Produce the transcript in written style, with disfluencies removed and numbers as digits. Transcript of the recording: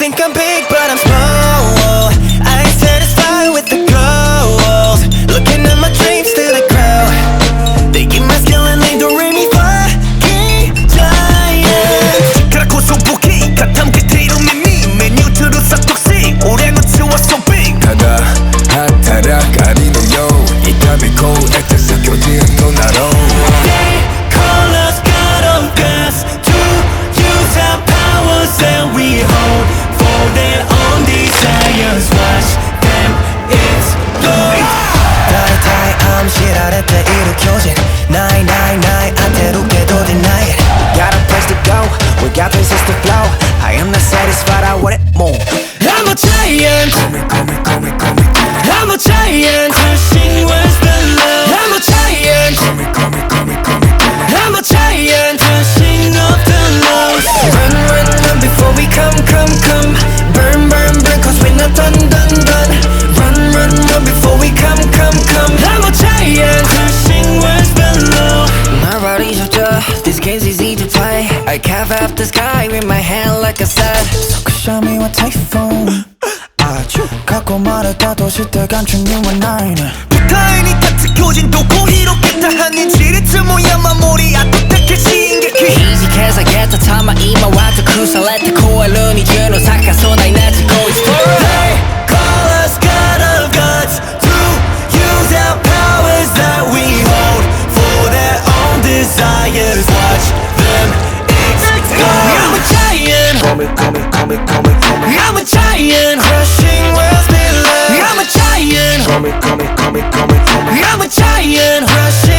think I'm big, but I'm small. I ain't satisfied with the goals. Looking at my dreams till they grow. They give my skill and they don't really fucking giants. 그렇고 소복이 가탐 그대로 미미 메뉴트로 싹둑씩 올해는 치웠어 big. 하다 하타라 가리노요 이 답이 고 액자서 교지는 또 나로. They call us God of gods to use our powers that we hold for their own desires. Watch them explode. Die die 암실 아래 때 일으켜진 999 안태롭게도 deny it. Got a place to go, we got places to flow. I am not satisfied, I want it more. I'm a giant, Call me, call me, call me, call me, call me. I'm a giant, crushing words below. I'm a giant, Call me, call me, call me, call me, call me. I'm a giant, crushing up the lows. Run, run, run before we come, come, come. Burn, burn, burn, cause we're not done, done, done. Run, run, run before we come, come, come. I'm a giant, crushing words below. My body's so tough, this game's easy to play. I carve up the sky with my hand like I said. So show me what typhoon. 아주 갖고 말했다 도시 때 감춘 you and I. 비타인이 같이 교진 도고 이렇겠다 하는 지리트 모양 마무리 아뚜딱해 신기해. 이직해서겠다 타마 이마와도 쿠살레트 코알룬이 주노 사카소 나이 나지고 explore. They call us God of gods to use our powers that we hold for their own desires. Watch them explode. I'm a giant. Call me, call me, call me, call me, call me. I'm a giant, crushing worlds below. I'm a giant. Call me, call me, call me, call me, call me. I'm a giant, crushing